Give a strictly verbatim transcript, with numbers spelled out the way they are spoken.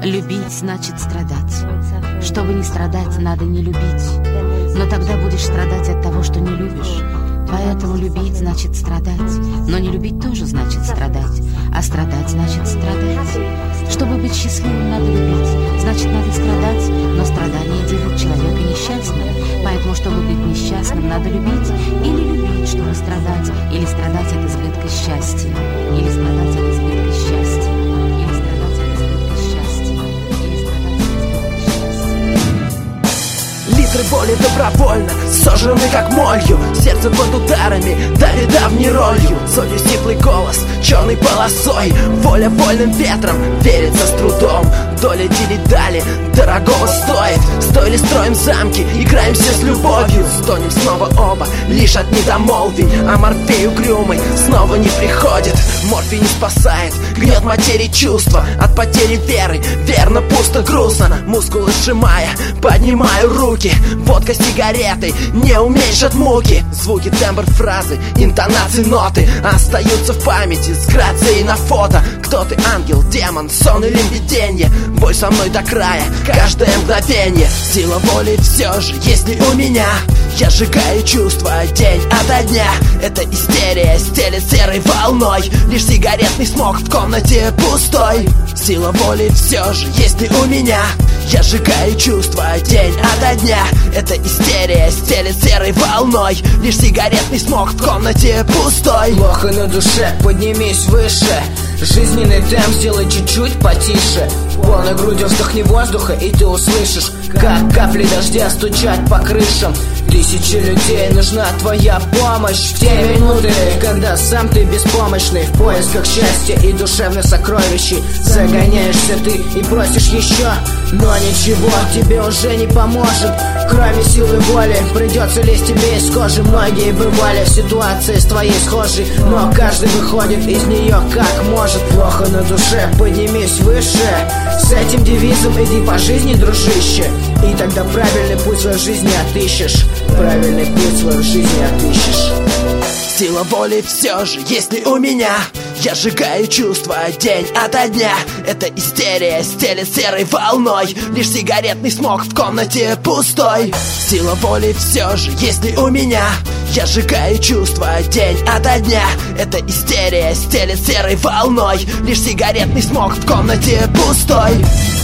Любить значит страдать. Чтобы не страдать, надо не любить. Но тогда будешь страдать от того, что не любишь. Поэтому любить значит страдать. Но не любить тоже значит страдать. А страдать значит страдать. Чтобы быть счастливым, надо любить. Значит, надо страдать. Но страдание делает человека несчастным. Поэтому, чтобы быть несчастным, надо любить. Или любить, чтобы страдать. Или страдать от избытка счастья. Или страдать от избытка счастья. Или страдать от избытка счастья. Или страдать от избытка счастья. Литры боли добровольно сожжены как молью. Сердце под ударами давит давней ролью. Сотью стиплый голос черной полосой. Воля вольным ветром верится с трудом. Доля дили-дали дорогого стоит. Стоили строим замки, играемся с любовью. Стонем снова оба, лишь от недомолвий. А Морфей угрюмый снова не приходит. Морфий не спасает, гнет материи чувства. От потери веры, верно, пусто, грустно. Мускулы сжимая, поднимаю руки. Водка с сигаретой не уменьшат муки. Звуки, тембр фразы, интонации, ноты остаются в памяти с грацией на фото. Кто ты, ангел, демон, сон или видение? Бой со мной до края, каждое мгновение. Сила воли все же, если у меня. Я сжигаю чувства день ото дня. Это истерия стелет серой волной. Лишь сигаретный смог в комнате пустой. Сила воли все же, если у меня. Я сжигаю чувства день ото дня. Это истерия стелет серой волной. Лишь сигаретный смог в комнате пустой. Плохо на душе, поднимись выше. Жизненный темп сделай чуть-чуть потише. Полной грудью вздохни воздуха, и ты услышишь, как капли дождя стучат по крышам. Тысячи людей, нужна твоя помощь в те минуты, когда сам ты беспомощный. В поисках счастья и душевных сокровищей загоняешься ты и просишь еще. Но ничего тебе уже не поможет, кроме силы воли. Придется лезть тебе из кожи. Многие бывали в ситуации с твоей схожей, но каждый выходит из нее как может. Плохо на душе, поднимись выше. С этим девизом иди по жизни, дружище. И тогда правильный путь в своей жизни отыщешь. Правильный путь в своей жизни отыщешь. Сила воли все же, если у меня. Я сжигаю чувства день ото дня. Это истерия стелет серой волной. Лишь сигаретный смог в комнате пустой. Сила воли все же, если у меня. Я сжигаю чувства день ото дня. Это истерия стелет серой волной. Лишь сигаретный смог в комнате пустой.